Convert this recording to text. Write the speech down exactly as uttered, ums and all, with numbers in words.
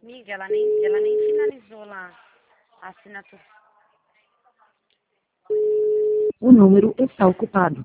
Miga, ela nem, ela nem finalizou lá a assinatura. O número está ocupado.